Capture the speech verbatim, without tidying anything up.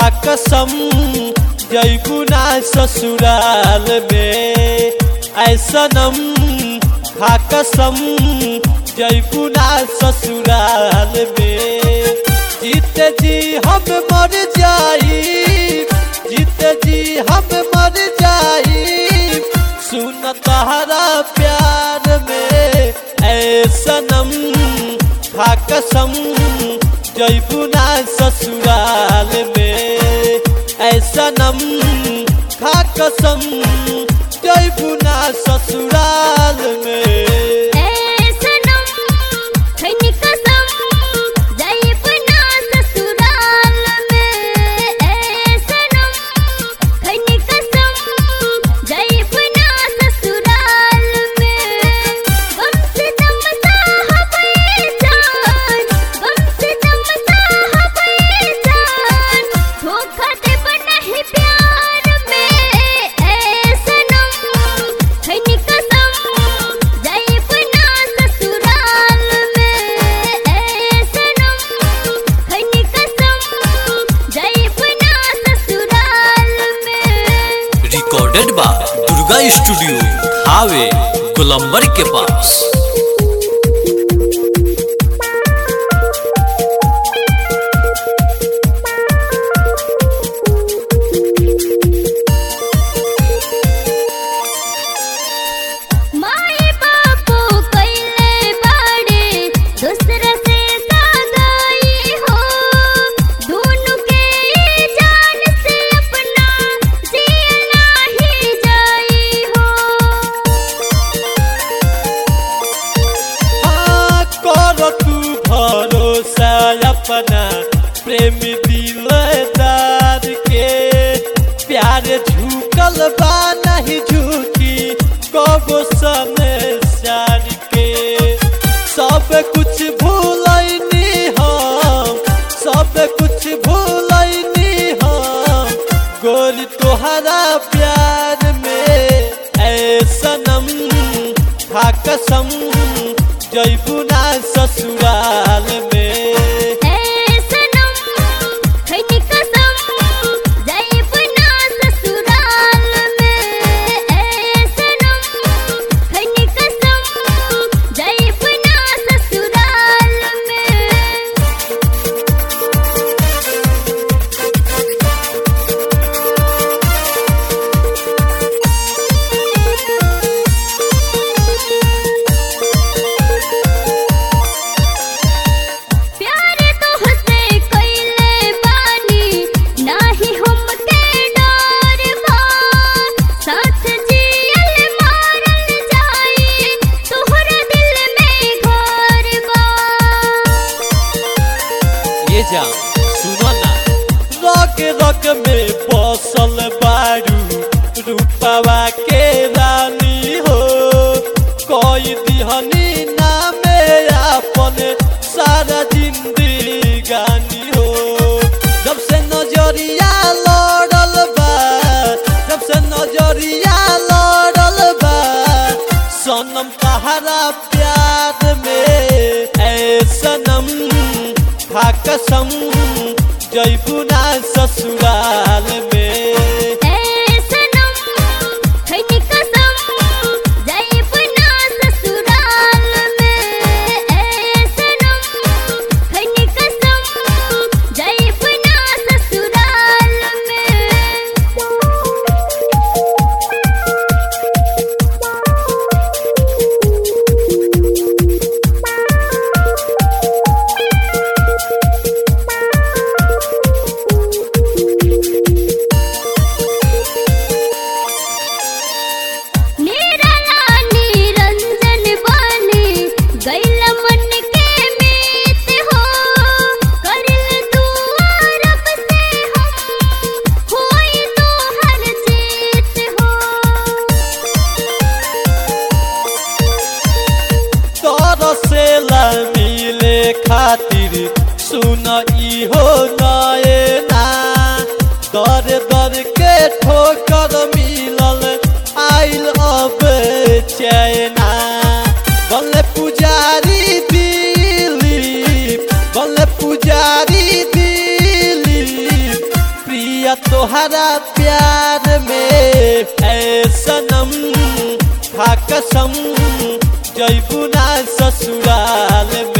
खा कसम जैबू ना ससुराल में। ऐसा नम खा कसम जैबू ना ससुराल में। जीते जी हम मर जाई, जीते जी हम मर जाई सुन तहरा प्यार में। ऐसा नम खा कसम जैबू ना ससुराल में। ऐसा नम खा कसम जैबू ना ससुराल में। रिकॉर्डेड बा दुर्गा स्टूडियो हावे गोलंबर के पास। अपना प्रेमी दिलदार के प्यार झुकल बा नहीं झुकी कबो संसार के। सब कुछ भूलैनी हम, सब कुछ भूलैनी हम गोरी तोहरा प्यार में। ऐसा नम खा कसम जैबू ना ससुराल में। सुनो ना रग रग में बसल बारू रूपवा के रानी हो। कोई दिहनी नामे अपन सारा जिंदगानी हो। जब से नजरिया लड़ल बा, जब से नजरिया लड़ल बा सनम तहरा प्यार में। ऐसा नम खा कसम जैबू ना ससुराल में। खातिर सुन इहो नयना दर दर के ठोकर मिलल आइल अब चैना। बल्ले पुजारी दिलीप, बल्ले पुजारी दिलीप तोहरा प्यार में ऐ सनम खा कसम जैबू ना ससुराल